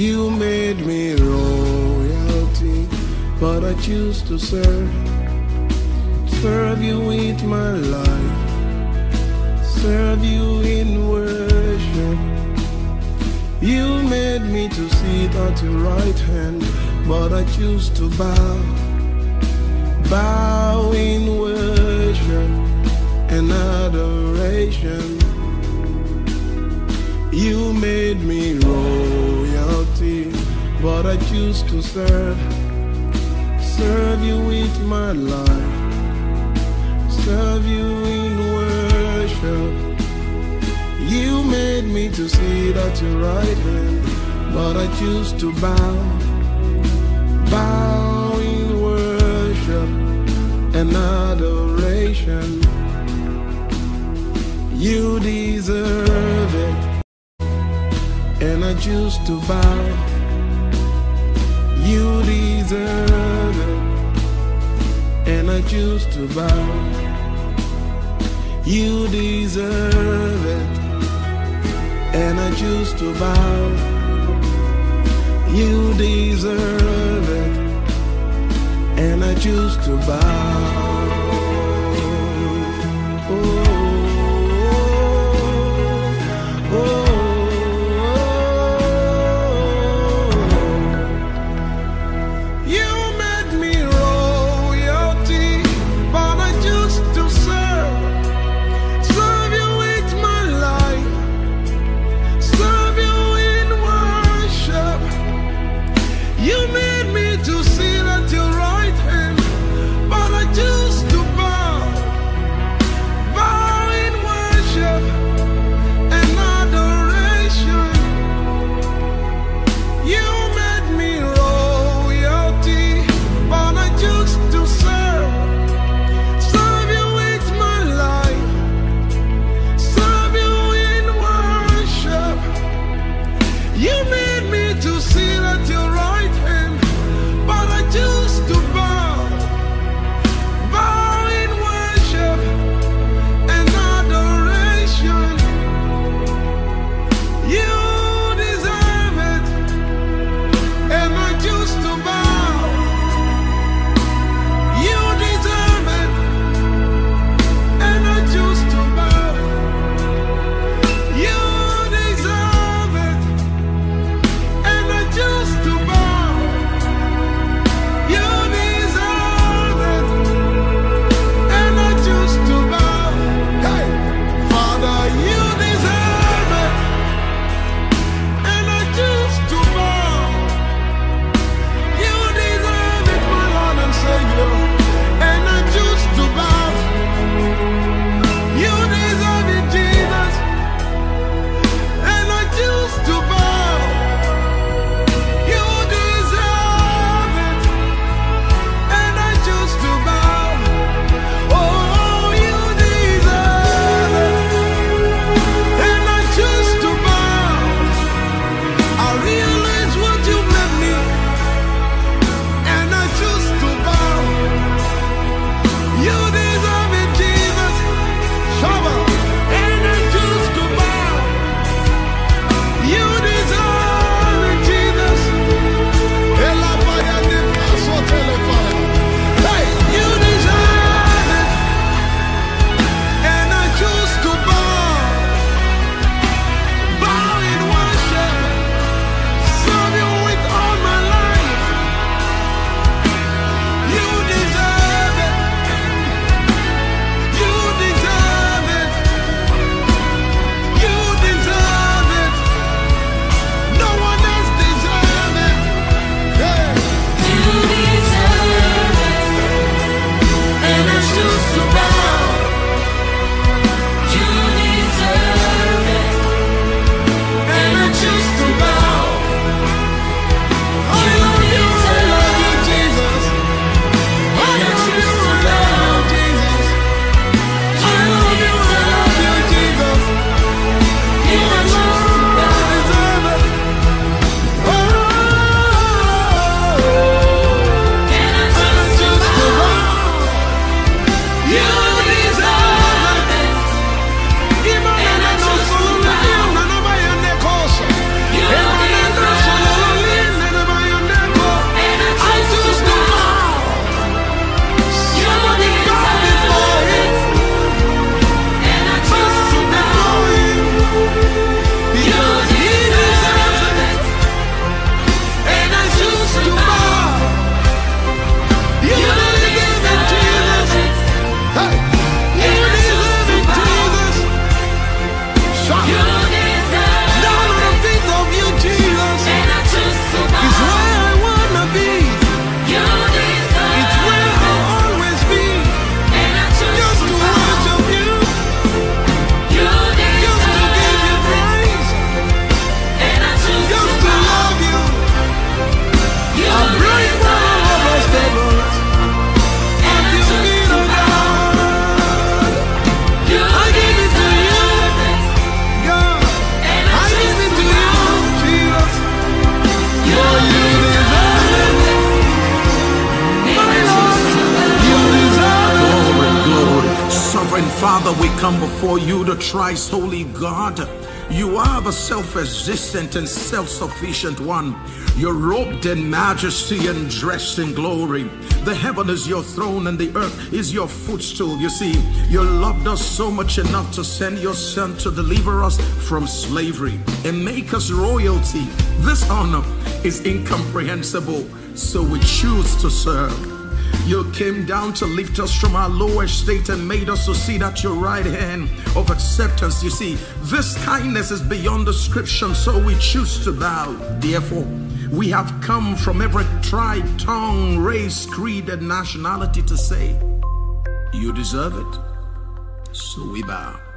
You made me royalty, but I choose to serve you with my life, serve you in worship. You made me to sit at your right hand, but I choose to bow in worship and adoration. You made me royalty, but I choose to serve you with my life, serve you in worship. You made me to sit at your right hand, but I choose to bow in worship and adoration. You deserve it, and I choose to bow. You deserve it, and I choose to bow. You deserve it, and I choose to bow. You deserve it, and I choose to bow. You made me to sit at your right hand, but I choose Sovereign Father, we come before you, the thrice holy God. You are the self-existent and self-sufficient one. You're robed in majesty and dressed in glory. The heaven is your throne and the earth is your footstool. You see, you loved us so much enough to send your son to deliver us from slavery and make us royalty. This honor is incomprehensible, so we choose to serve. You came down to lift us from our low estate and made us to sit at your right hand of acceptance. You see, this kindness is beyond description, so we choose to bow. Therefore, we have come from every tribe, tongue, race, creed, and nationality to say, you deserve it, so we bow.